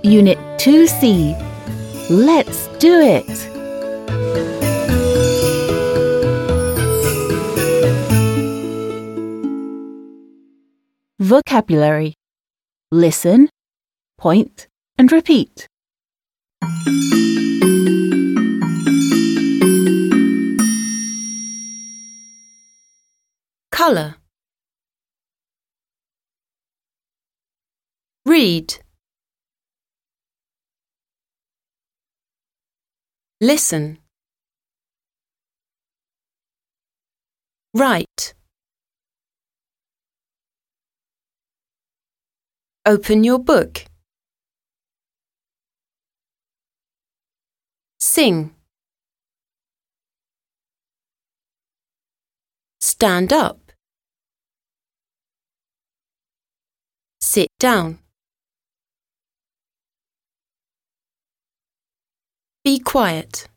Unit 2C. Let's do it! Vocabulary. Listen, point, and repeat. Colour. Read. Listen. Write. Open your book. Sing. Stand up. Sit down. Be quiet.